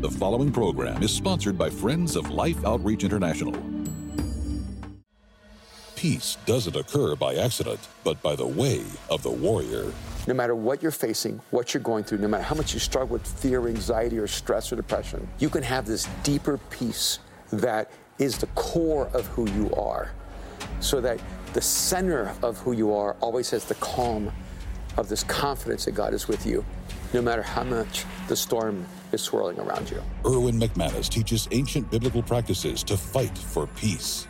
The following program is sponsored by Friends of Life Outreach International. Peace doesn't occur by accident, but by the way of the warrior. No matter what you're facing, what you're going through, no matter how much you struggle with fear, anxiety, or stress or depression, you can have this deeper peace that is the core of who you are. So that the center of who you are always has the calm of this confidence that God is with you, no matter how much the storm is swirling around you. Erwin McManus teaches ancient biblical practices to fight for peace.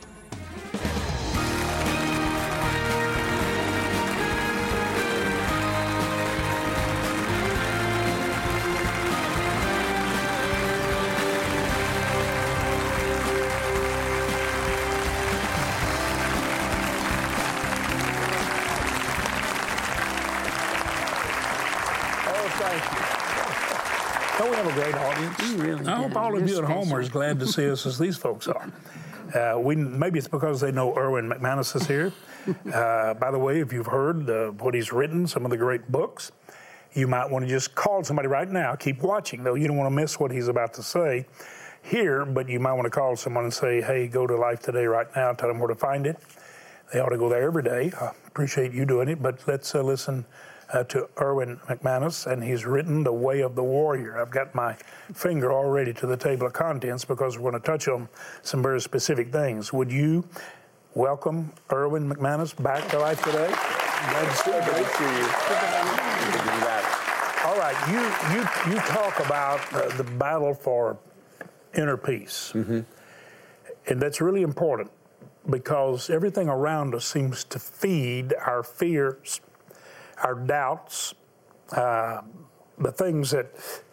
Don't we have a great audience? Really I hope all of you at home are as glad to see us as these folks are. Maybe it's because they know Erwin McManus is here. By the way, if you've heard what he's written, some of the great books, you might want to just call somebody right now. Keep watching, though. You don't want to miss what he's about to say here, but you might want to call someone and say, hey, go to Life Today right now. Tell them where to find it. They ought to go there every day. I appreciate you doing it, but let's listen to Erwin McManus, and he's written The Way of the Warrior. I've got my finger already to the table of contents because we're going to touch on some very specific things. Would you welcome Erwin McManus back to Life Today? Glad to see you. Great to see you. Good to be back. All right, you talk about the battle for inner peace, and that's really important because everything around us seems to feed our fears, our doubts, the things that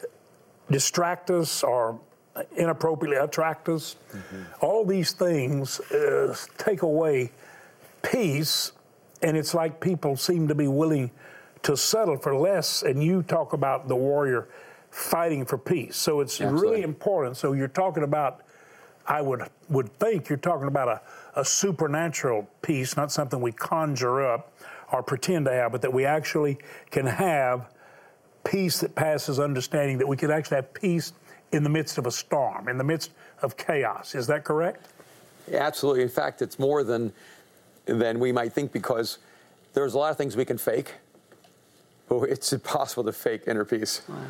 distract us or inappropriately attract us. All these things take away peace, and it's like people seem to be willing to settle for less, and you talk about the warrior fighting for peace. So it's really important. So you're talking about, I would think you're talking about a supernatural peace, not something we conjure up or pretend to have, but that we actually can have peace that passes understanding, that we can actually have peace in the midst of a storm, in the midst of chaos. Is that correct? Yeah, absolutely. In fact, it's more than we might think, because there's a lot of things we can fake, but it's impossible to fake inner peace. Wow.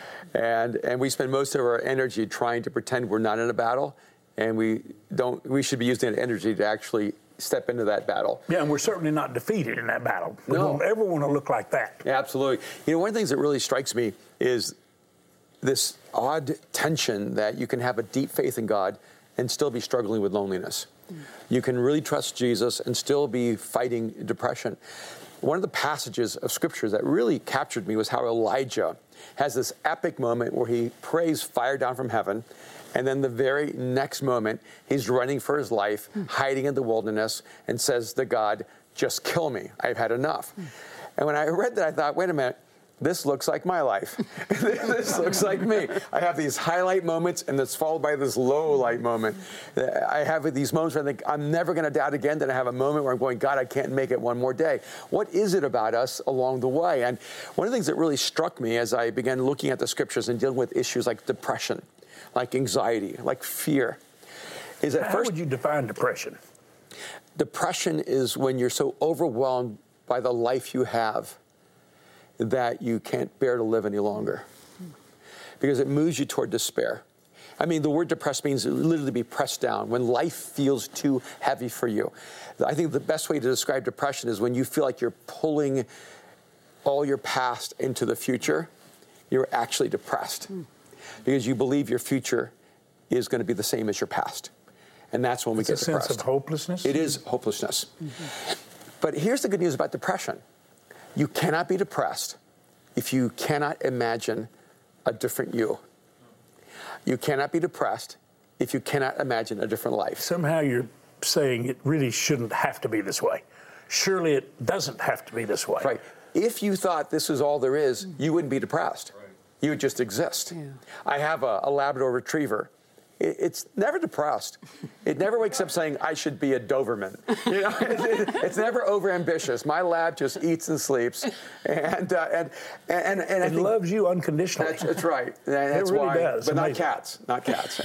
And we spend most of our energy trying to pretend we're not in a battle, and we should be using that energy to actually step into that battle. Yeah, and we're certainly not defeated in that battle. We No. don't ever want to look like that. Yeah, absolutely. You know, one of the things that really strikes me is this odd tension that you can have a deep faith in God and still be struggling with loneliness. You can really trust Jesus and still be fighting depression. One of the passages of Scripture that really captured me was how Elijah has this epic moment where he prays fire down from heaven, and then the very next moment, he's running for his life, hiding in the wilderness, and says to God, just kill me. I've had enough. And when I read that, I thought, wait a minute, this looks like my life. This looks like me. I have these highlight moments, and it's followed by this low light moment. I have these moments where I think, I'm never going to doubt again. Then I have a moment where I'm going, God, I can't make it one more day. What is it about us along the way? And one of the things that really struck me as I began looking at the Scriptures and dealing with issues like depression, like anxiety, like fear, is that How would you define depression? Depression is when you're so overwhelmed by the life you have that you can't bear to live any longer, because it moves you toward despair. I mean, the word depressed means literally be pressed down, when life feels too heavy for you. I think the best way to describe depression is when you feel like you're pulling all your past into the future, you're actually depressed because you believe your future is going to be the same as your past. And that's when we get depressed. It's a sense of hopelessness? It is hopelessness. But here's the good news about depression. You cannot be depressed if you cannot imagine a different you. You cannot be depressed if you cannot imagine a different life. Somehow you're saying it really shouldn't have to be this way. Surely it doesn't have to be this way. Right. If you thought this is all there is, you wouldn't be depressed. Right. You would just exist. Yeah. I have a Labrador Retriever, it's never depressed. It never wakes up saying, I should be a Doberman. You know, it's never overambitious. My lab just eats and sleeps. And I think loves you unconditionally. That's right. That's it really why, does. But Amazing. not cats. Not cats.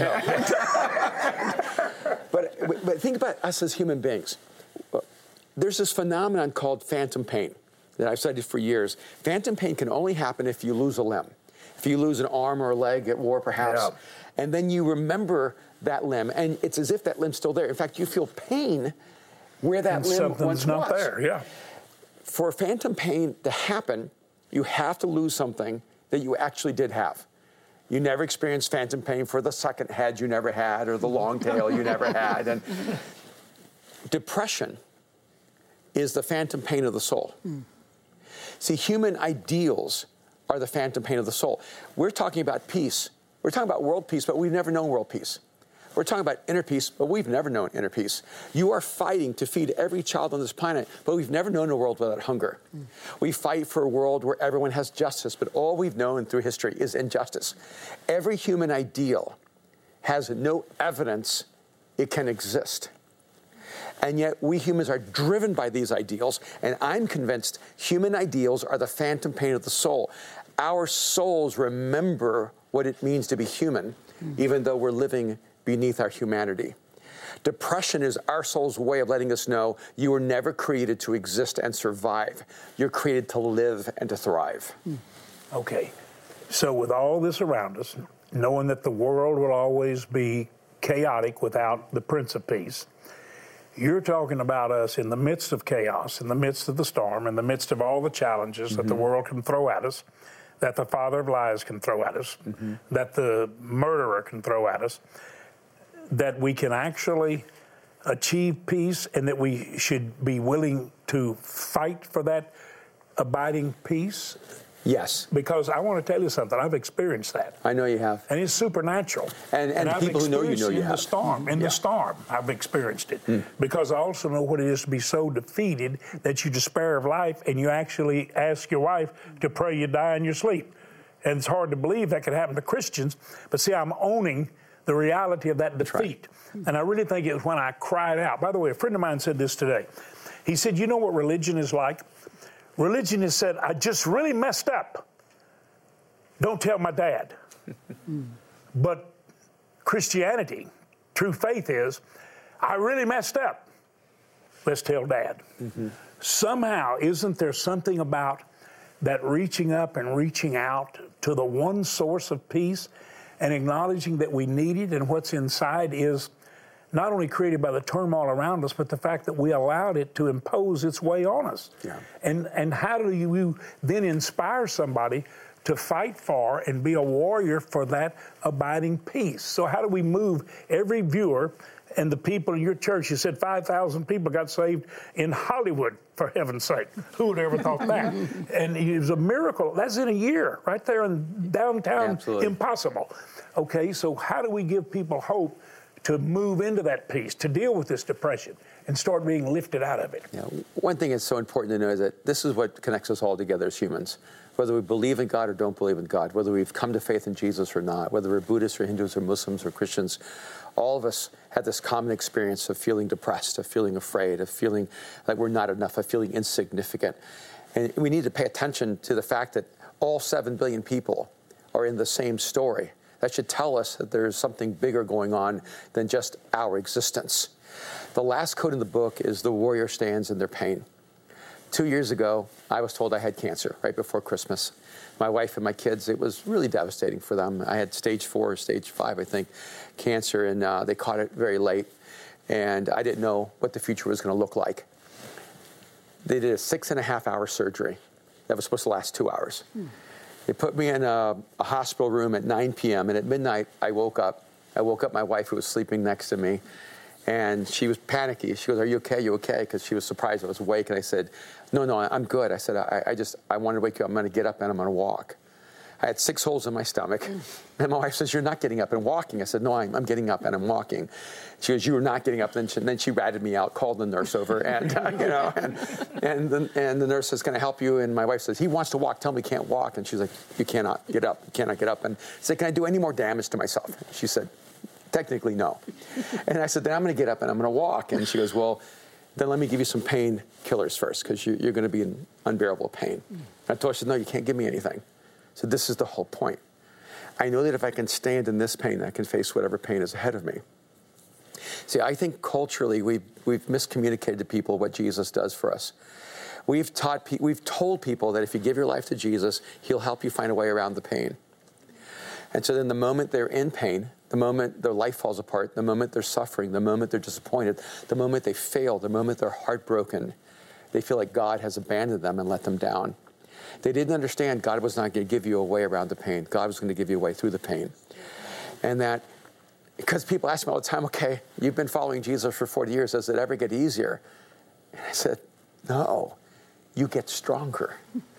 But think about us as human beings. There's this phenomenon called phantom pain that I've studied for years. Phantom pain can only happen if you lose a limb. If you lose an arm or a leg at war, perhaps, and then you remember that limb, and it's as if that limb's still there. In fact, you feel pain where that limb once was. Something's not there, yeah. For phantom pain to happen, you have to lose something that you actually did have. You never experienced phantom pain for the second head you never had or the long tail you never had. And depression is the phantom pain of the soul. See, human ideals are the phantom pain of the soul. We're talking about peace. We're talking about world peace, but we've never known world peace. We're talking about inner peace, but we've never known inner peace. You are fighting to feed every child on this planet, but we've never known a world without hunger. We fight for a world where everyone has justice, but all we've known through history is injustice. Every human ideal has no evidence it can exist. And yet we humans are driven by these ideals, and I'm convinced human ideals are the phantom pain of the soul. Our souls remember what it means to be human, even though we're living beneath our humanity. Depression is our soul's way of letting us know you were never created to exist and survive. You're created to live and to thrive. Okay, so with all this around us, knowing that the world will always be chaotic without the Prince of Peace, you're talking about us in the midst of chaos, in the midst of the storm, in the midst of all the challenges that the world can throw at us, that the father of lies can throw at us, that the murderer can throw at us, that we can actually achieve peace and that we should be willing to fight for that abiding peace? Yes. Because I want to tell you something. I've experienced that. I know you have. And it's supernatural. And I've people who know you experienced it in have. the storm. In the storm, I've experienced it. Because I also know what it is to be so defeated that you despair of life and you actually ask your wife to pray you die in your sleep. And it's hard to believe that could happen to Christians. But see, I'm owning the reality of that defeat. Right. And I really think it was when I cried out. By the way, a friend of mine said this today. He said, you know what religion is like? Religion has said, I just really messed up. Don't tell my dad. But Christianity, true faith is, I really messed up. Let's tell Dad. Somehow, isn't there something about that reaching up and reaching out to the one source of peace and acknowledging that we need it and what's inside is not only created by the turmoil around us, but the fact that we allowed it to impose its way on us. Yeah. And how do you then inspire somebody to fight for and be a warrior for that abiding peace? So how do we move every viewer and the people in your church? You said 5,000 people got saved in Hollywood, for heaven's sake. Who would have ever thought that? And it was a miracle. That's in a year, right there in downtown. Absolutely. Impossible. Okay, so how do we give people hope to move into that peace, to deal with this depression and start being lifted out of it? Yeah, one thing that's so important to know is that this is what connects us all together as humans. Whether we believe in God or don't believe in God, whether we've come to faith in Jesus or not, whether we're Buddhists or Hindus or Muslims or Christians, all of us have this common experience of feeling depressed, of feeling afraid, of feeling like we're not enough, of feeling insignificant. And we need to pay attention to the fact that all 7 billion people are in the same story. That should tell us that there's something bigger going on than just our existence. The last quote in the book is, the warrior stands in their pain. 2 years ago, I was told I had cancer right before Christmas. My wife and my kids, it was really devastating for them. I had stage 4 or stage 5, I think, cancer, and they caught it very late. And I didn't know what the future was going to look like. They did a 6.5-hour surgery that was supposed to last 2 hours. They put me in a hospital room at 9 p.m., and at midnight, I woke up. I woke up my wife, who was sleeping next to me, and she was panicky. She goes, "Are you okay? You okay?" Because she was surprised I was awake, and I said, No, I'm good. I said, I wanted to wake you up. I'm going to get up, and I'm going to walk. I had 6 holes in my stomach, and my wife says, "You're not getting up and walking." I said, "No, I'm getting up and I'm walking." She goes, "You were not getting up." Then she ratted me out, called the nurse over, and and the nurse says, "Can I help you?" And my wife says, "He wants to walk. Tell him he can't walk." And she's like, "You cannot get up. You cannot get up." And I said, "Can I do any more damage to myself?" She said, technically, no. And I said, then I'm going to get up and I'm going to walk. And she goes, well, then let me give you some painkillers first, because you're going to be in unbearable pain. And I told her, she said, no, you can't give me anything. So this is the whole point. I know that if I can stand in this pain, I can face whatever pain is ahead of me. See, I think culturally we've miscommunicated to people what Jesus does for us. We've told people that if you give your life to Jesus, he'll help you find a way around the pain. And so then the moment they're in pain, the moment their life falls apart, the moment they're suffering, the moment they're disappointed, the moment they fail, the moment they're heartbroken, they feel like God has abandoned them and let them down. They didn't understand God was not going to give you a way around the pain. God was going to give you a way through the pain. And that, because people ask me all the time, okay, you've been following Jesus for 40 years, does it ever get easier? And I said, no, you get stronger.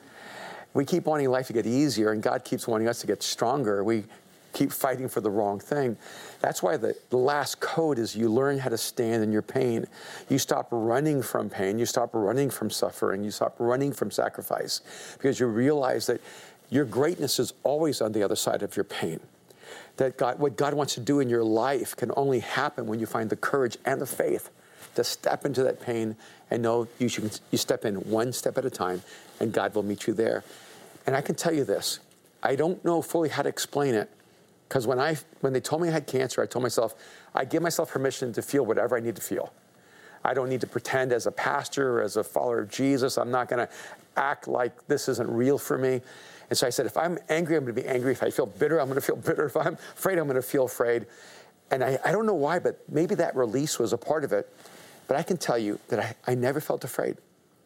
We keep wanting life to get easier, and God keeps wanting us to get stronger. We keep fighting for the wrong thing. That's why the last code is you learn how to stand in your pain. You stop running from pain. You stop running from suffering. You stop running from sacrifice, because you realize that your greatness is always on the other side of your pain. That what God wants to do in your life can only happen when you find the courage and the faith to step into that pain and know you step in one step at a time, and God will meet you there. And I can tell you this, I don't know fully how to explain it, because when they told me I had cancer, I told myself, I give myself permission to feel whatever I need to feel. I don't need to pretend as a pastor or as a follower of Jesus. I'm not going to act like this isn't real for me. And so I said, if I'm angry, I'm going to be angry. If I feel bitter, I'm going to feel bitter. If I'm afraid, I'm going to feel afraid. And I don't know why, but maybe that release was a part of it. But I can tell you that I never felt afraid.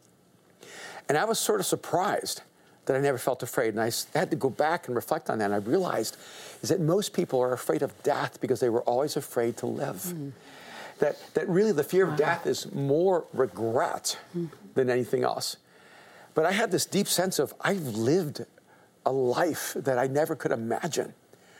And I was sort of surprised that I never felt afraid. And I had to go back and reflect on that. And I realized is that most people are afraid of death because they were always afraid to live. That really the fear of death is more regret than anything else. But I had this deep sense of I've lived a life that I never could imagine.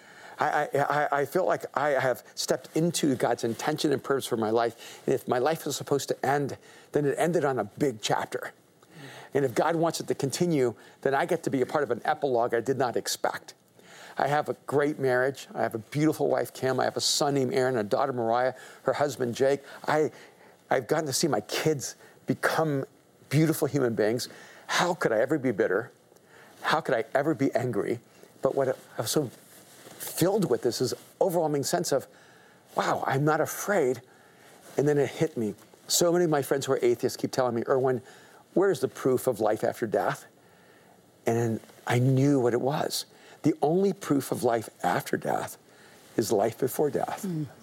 I feel like I have stepped into God's intention and purpose for my life. And if my life was supposed to end, then it ended on a big chapter. And if God wants it to continue, then I get to be a part of an epilogue I did not expect. I have a great marriage. I have a beautiful wife, Kim. I have a son named Aaron, a daughter, Mariah, her husband, Jake. I've gotten to see my kids become beautiful human beings. How could I ever be bitter? How could I ever be angry? But what I was so filled with this overwhelming sense of, wow, I'm not afraid. And then it hit me. So many of my friends who are atheists keep telling me, Erwin, where's the proof of life after death? And I knew what it was. The only proof of life after death is life before death.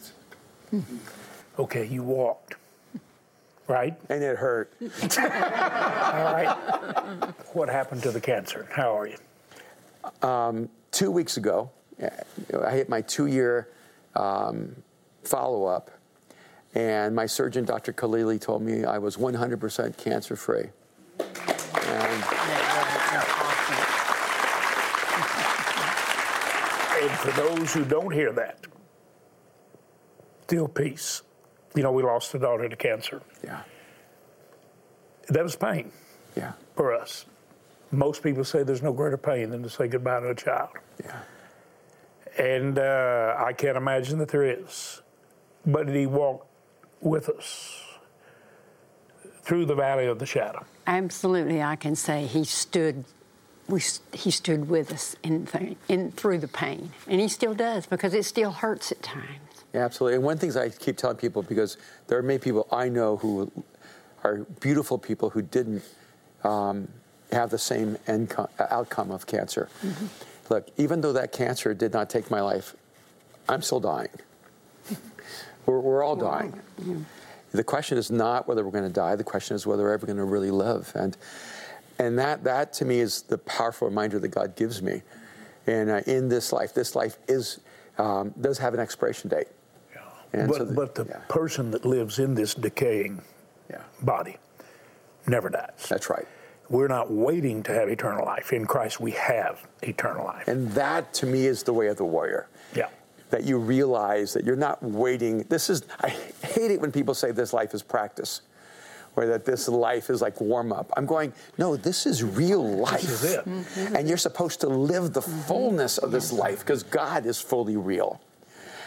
Okay, you walked, right? And it hurt. All right. What happened to the cancer? How are you? 2 weeks ago, I hit my 2-year follow-up, and my surgeon, Dr. Khalili, told me I was 100% cancer-free. And for those who don't hear that, still peace. You know, we lost a daughter to cancer. Yeah. That was pain. Yeah. For us. Most people say there's no greater pain than to say goodbye to a child. Yeah. And I can't imagine that there is. But he walked with us through the valley of the shadow. Absolutely, I can say he stood with us through the pain, and he still does, because it still hurts at times. Yeah, absolutely. And one of the things I keep telling people, because there are many people I know who are beautiful people who didn't have the same outcome of cancer. Look, even though that cancer did not take my life, I'm still dying. We're all dying. The question is not whether we're going to die. The question is whether we're ever going to really live. And that to me is the powerful reminder that God gives me. And in this life is does have an expiration date. Yeah. But the person that lives in this decaying body never dies. That's right. We're not waiting to have eternal life. In Christ, we have eternal life. And that, to me, is the way of the warrior. Yeah. That you realize that you're not waiting. I hate it when people say this life is practice, or that this life is like warm-up. I'm going, no, this is real life. This is it. And you're supposed to live the fullness of this life, because God is fully real.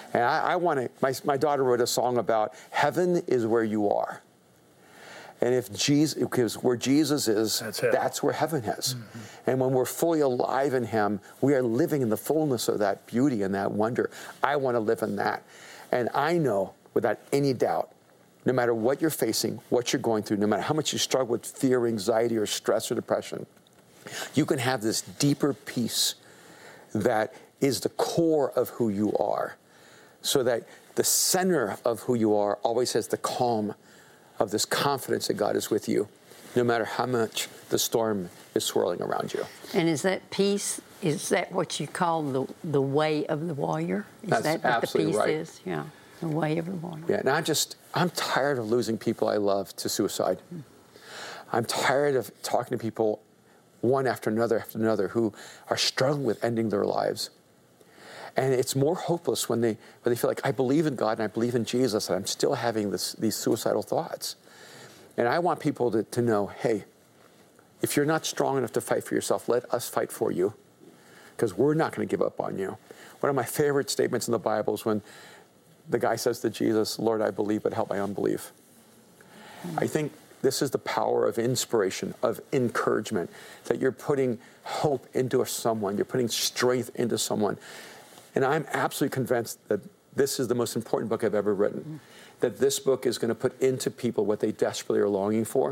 And I want to, my daughter wrote a song about heaven is where you are. And if Jesus, because where Jesus is, that's where heaven is. Mm-hmm. And when we're fully alive in him, we are living in the fullness of that beauty and that wonder. I want to live in that. And I know without any doubt, no matter what you're facing, what you're going through, no matter how much you struggle with fear, anxiety, or stress or depression, you can have this deeper peace that is the core of who you are. So that the center of who you are always has the calm of this confidence that God is with you, no matter how much the storm is swirling around you. And is that peace, is that what you call the way of the warrior? Is That's that what absolutely the peace right. is? Yeah, the way of the warrior. Yeah, and I'm tired of losing people I love to suicide. I'm tired of talking to people one after another who are struggling with ending their lives. And it's more hopeless when they feel like, I believe in God and I believe in Jesus, and I'm still having these suicidal thoughts. And I want people to know, hey, if you're not strong enough to fight for yourself, let us fight for you, because we're not going to give up on you. One of my favorite statements in the Bible is when the guy says to Jesus, Lord, I believe, but help my unbelief. I think this is the power of inspiration, of encouragement, that you're putting hope into someone, you're putting strength into someone. And I'm absolutely convinced that this is the most important book I've ever written, that this book is going to put into people what they desperately are longing for.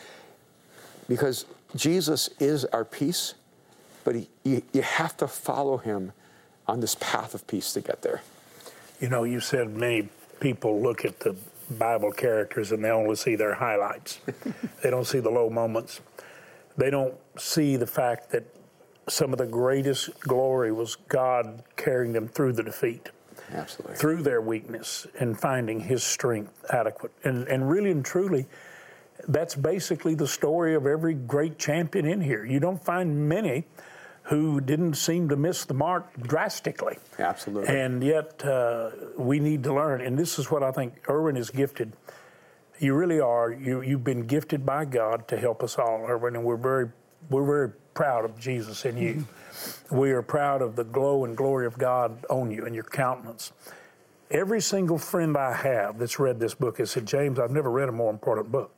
Because Jesus is our peace, but you have to follow him on this path of peace to get there. You know, you said many people look at the Bible characters and they only see their highlights. They don't see the low moments. They don't see the fact that some of the greatest glory was God carrying them through the defeat. Absolutely. Through their weakness and finding his strength adequate. And really and truly, that's basically the story of every great champion in here. You don't find many who didn't seem to miss the mark drastically. Absolutely. And yet we need to learn, and this is what I think Erwin is gifted. You really are. You've been gifted by God to help us all, Erwin, and we're very proud of Jesus in you. We are proud of the glow and glory of God on you and your countenance. Every single friend I have that's read this book has said, James, I've never read a more important book.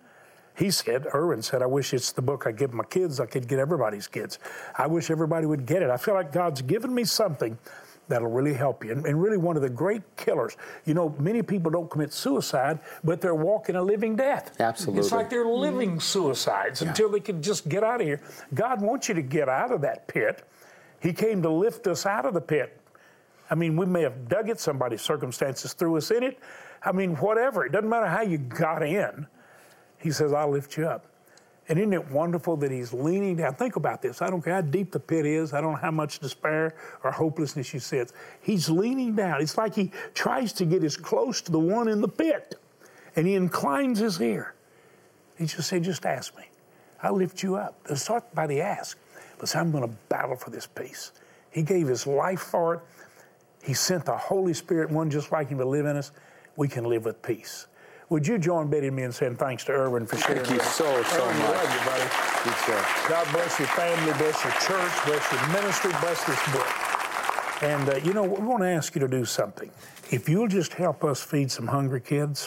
Erwin said, I wish it's the book I give my kids, I could get everybody's kids. I wish everybody would get it. I feel like God's given me something that'll really help you. And really one of the great killers. You know, many people don't commit suicide, but they're walking a living death. Absolutely. It's like they're living suicides until they can just get out of here. God wants you to get out of that pit. He came to lift us out of the pit. I mean, we may have dug it, somebody's circumstances threw us in it. I mean, whatever. It doesn't matter how you got in. He says, I'll lift you up. And isn't it wonderful that he's leaning down? Think about this. I don't care how deep the pit is. I don't know how much despair or hopelessness you sense. He's leaning down. It's like he tries to get as close to the one in the pit. And he inclines his ear. He just said, just ask me. I'll lift you up. Let's start by the ask. But say, I'm going to battle for this peace. He gave his life for it. He sent the Holy Spirit, one just like him, to live in us. We can live with peace. Would you join Betty and me in saying thanks to Erwin for sharing? Thank you so much. Erwin, we love you, buddy. Good stuff. God bless your family, bless your church, bless your ministry, bless this book. And, you know, we want to ask you to do something. If you'll just help us feed some hungry kids,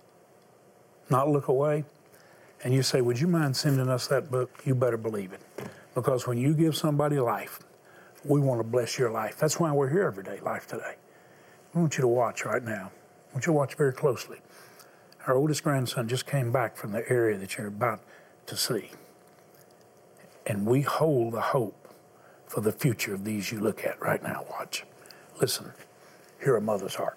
not look away, and you say, would you mind sending us that book? You better believe it. Because when you give somebody life, we want to bless your life. That's why we're here every day, Life Today. I want you to watch right now. I want you to watch very closely. Our oldest grandson just came back from the area that you're about to see. And we hold the hope for the future of these you look at right now. Watch. Listen. Hear a mother's heart.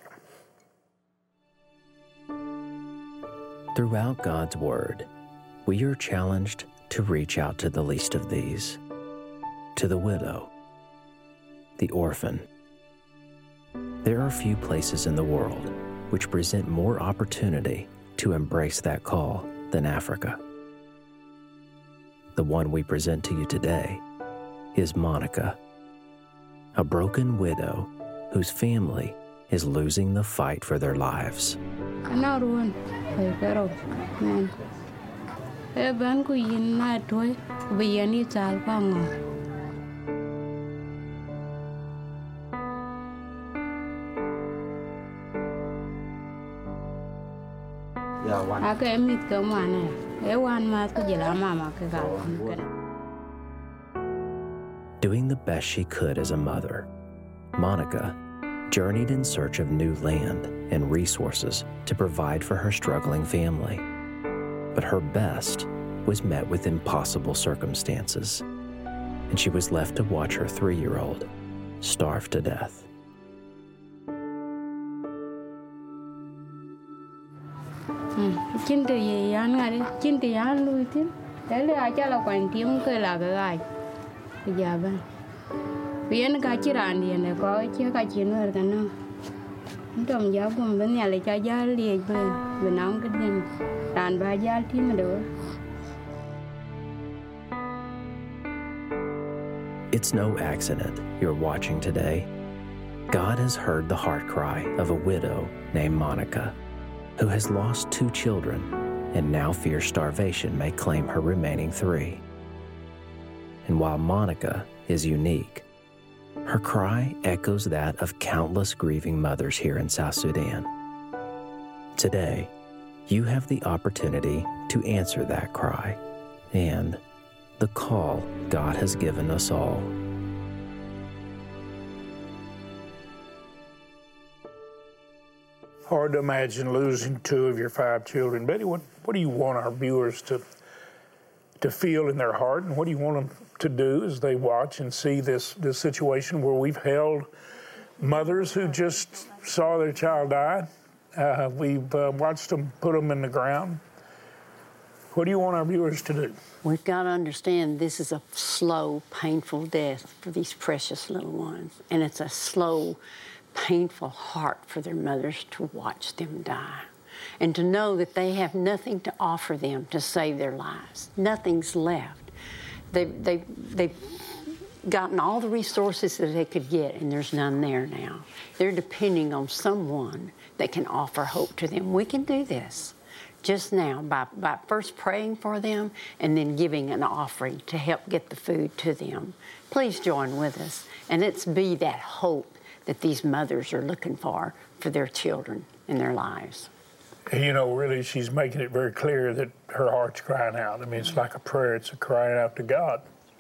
Throughout God's Word, we are challenged to reach out to the least of these, to the widow, the orphan. There are few places in the world which present more opportunity to embrace that call than Africa. The one we present to you today is Monica, a broken widow whose family is losing the fight for their lives. Aka emit ka mwana. Ewan mas ko jela mama ka ka. Doing the best she could as a mother, Monica journeyed in search of new land and resources to provide for her struggling family. But her best was met with impossible circumstances, and she was left to watch her 3-year-old starve to death. Chin tu ye yan ngari, chin tu yan lui tin. Tele aja la kwan tiang ke la ga ai. Ya ba. Bien ka chiran dia ne ko che ka chin wer kan no. Ndom ya bum ben ya le cha ya li be benang ke den. Dan ba ya tin do. It's no accident you're watching today. God has heard the heart cry of a widow named Monica, who has lost 2 children and now fears starvation may claim her remaining 3. And while Monica is unique, her cry echoes that of countless grieving mothers here in South Sudan. Today, you have the opportunity to answer that cry and the call God has given us all. Hard to imagine losing 2 of your 5 children. Betty, what do you want our viewers to feel in their heart, and what do you want them to do as they watch and see this situation where we've held mothers who just saw their child die? We've watched them put them in the ground. What do you want our viewers to do? We've got to understand this is a slow, painful death for these precious little ones, and it's a slow, painful heart for their mothers to watch them die and to know that they have nothing to offer them to save their lives. Nothing's left. They've gotten all the resources that they could get, and there's none there now. They're depending on someone that can offer hope to them. We can do this just now by first praying for them and then giving an offering to help get the food to them. Please join with us, and let's be that hope that these mothers are looking for their children in their lives. You know, really, she's making it very clear that her heart's crying out. I mean, it's like a prayer. It's a crying out to God.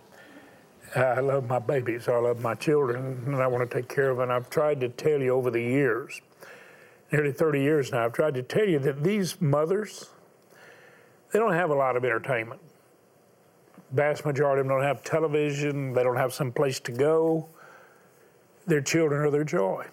I love my babies. I love my children, and I want to take care of them. And I've tried to tell you over the years, nearly 30 years now, I've tried to tell you that these mothers, they don't have a lot of entertainment. Vast majority of them don't have television. They don't have some place to go. Their children are their joy.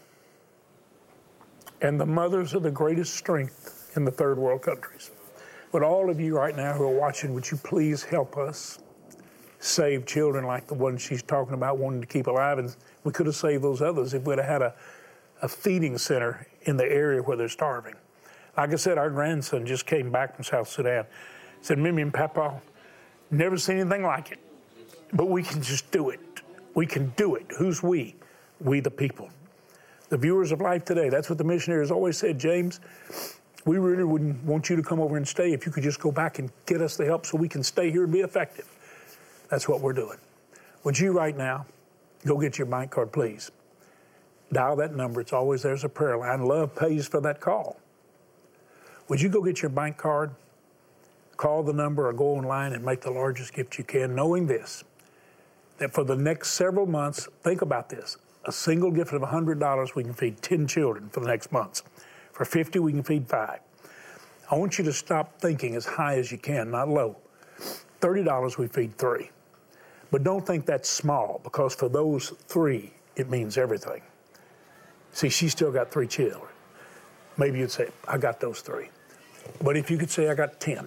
And the mothers are the greatest strength in the third world countries. But all of you right now who are watching, would you please help us save children like the one she's talking about, wanting to keep alive? And we could have saved those others if we'd have had a feeding center in the area where they're starving. Like I said, our grandson just came back from South Sudan. Said, Mimi and Papa, never seen anything like it. But we can just do it. We can do it. Who's we? We the people. The viewers of Life Today. That's what the missionaries always said, James. We really wouldn't want you to come over and stay if you could just go back and get us the help so we can stay here and be effective. That's what we're doing. Would you right now go get your bank card, please? Dial that number. It's always there's a prayer line. Love pays for that call. Would you go get your bank card, call the number, or go online and make the largest gift you can, knowing this, that for the next several months, think about this. A single gift of $100, we can feed 10 children for the next months. For 50, we can feed 5. I want you to stop thinking as high as you can, not low. $30, we feed 3. But don't think that's small, because for those 3, it means everything. See, she's still got 3 children. Maybe you'd say, I got those 3. But if you could say, I got 10.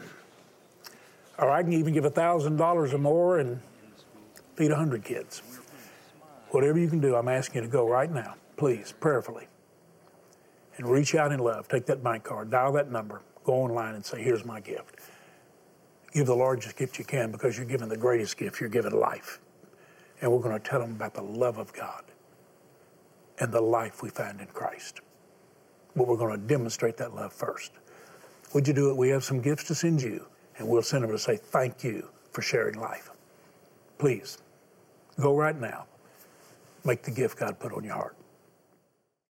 Or I can even give $1,000 or more and feed 100 kids. Whatever you can do, I'm asking you to go right now, please, prayerfully, and reach out in love. Take that bank card, dial that number, go online and say, here's my gift. Give the largest gift you can, because you're giving the greatest gift. You're giving life. And we're going to tell them about the love of God and the life we find in Christ. But we're going to demonstrate that love first. Would you do it? We have some gifts to send you, and we'll send them to say thank you for sharing life. Please, go right now. Make the gift God put on your heart.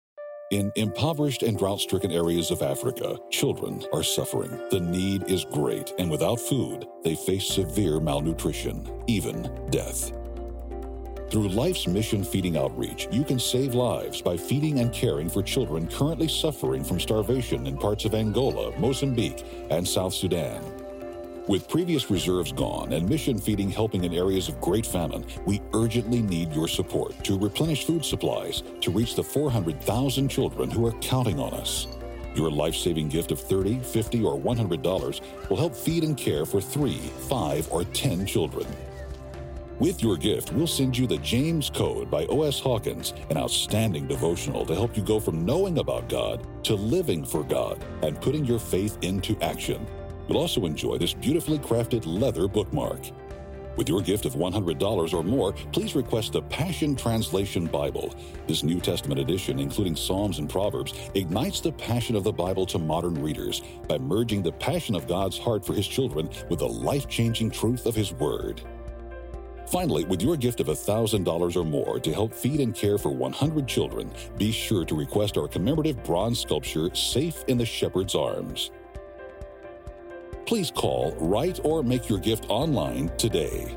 In impoverished and drought-stricken areas of Africa, children are suffering. The need is great, and without food, they face severe malnutrition, even death. Through Life's Mission Feeding Outreach, you can save lives by feeding and caring for children currently suffering from starvation in parts of Angola, Mozambique, and South Sudan. With previous reserves gone and mission feeding helping in areas of great famine, we urgently need your support to replenish food supplies to reach the 400,000 children who are counting on us. Your life-saving gift of $30, $50, or $100 will help feed and care for 3, 5, or 10 children. With your gift, we'll send you the James Code by O.S. Hawkins, an outstanding devotional to help you go from knowing about God to living for God and putting your faith into action. You'll also enjoy this beautifully crafted leather bookmark. With your gift of $100 or more, please request the Passion Translation Bible. This New Testament edition, including Psalms and Proverbs, ignites the passion of the Bible to modern readers by merging the passion of God's heart for His children with the life-changing truth of His Word. Finally, with your gift of $1,000 or more to help feed and care for 100 children, be sure to request our commemorative bronze sculpture, Safe in the Shepherd's Arms. Please call, write, or make your gift online today.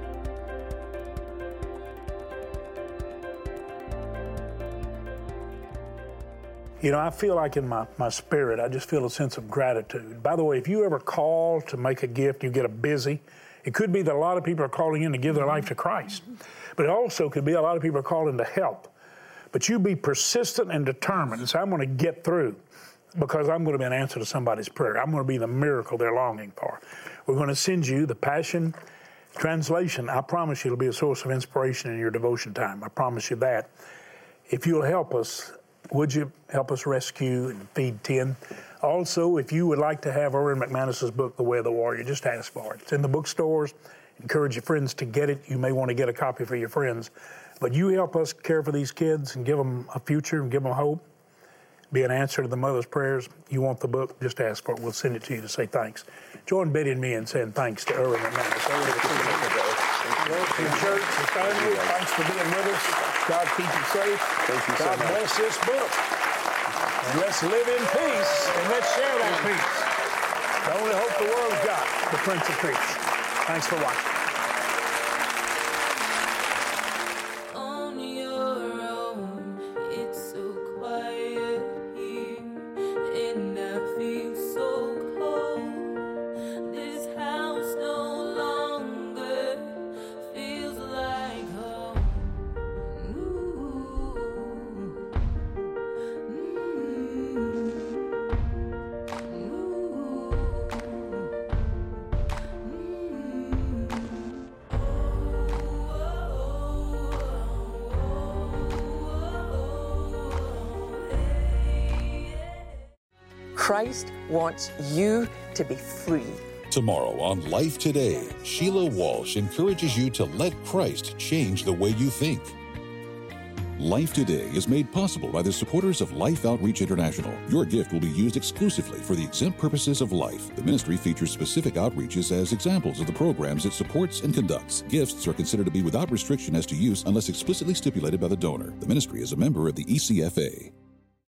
You know, I feel like in my spirit, I just feel a sense of gratitude. By the way, if you ever call to make a gift, you get a busy. It could be that a lot of people are calling in to give their life to Christ. But it also could be a lot of people are calling to help. But you be persistent and determined and say, I'm going to get through because I'm going to be an answer to somebody's prayer. I'm going to be the miracle they're longing for. We're going to send you the Passion Translation. I promise you it'll be a source of inspiration in your devotion time. I promise you that. If you'll help us, would you help us rescue and feed 10? Also, if you would like to have Erwin McManus's book, The Way of the Warrior, just ask for it. It's in the bookstores. Encourage your friends to get it. You may want to get a copy for your friends. But you help us care for these kids and give them a future and give them hope. Be an answer to the mother's prayers. You want the book, just ask for it. We'll send it to you to say thanks. Join Betty and me in saying thanks to Erwin McManus. Church and family, thanks for being with us. God keep you safe. Thank you so God much. bless this book. And let's live in peace, and let's share that peace. The only hope the world's got, the Prince of Peace. Thanks for watching. On your own, it's so quiet here, and I feel so cold. This house no longer feels like home. Christ wants you to be free. Tomorrow on Life Today, Sheila Walsh encourages you to let Christ change the way you think. Life Today is made possible by the supporters of Life Outreach International. Your gift will be used exclusively for the exempt purposes of life. The ministry features specific outreaches as examples of the programs it supports and conducts. Gifts are considered to be without restriction as to use unless explicitly stipulated by the donor. The ministry is a member of the ECFA.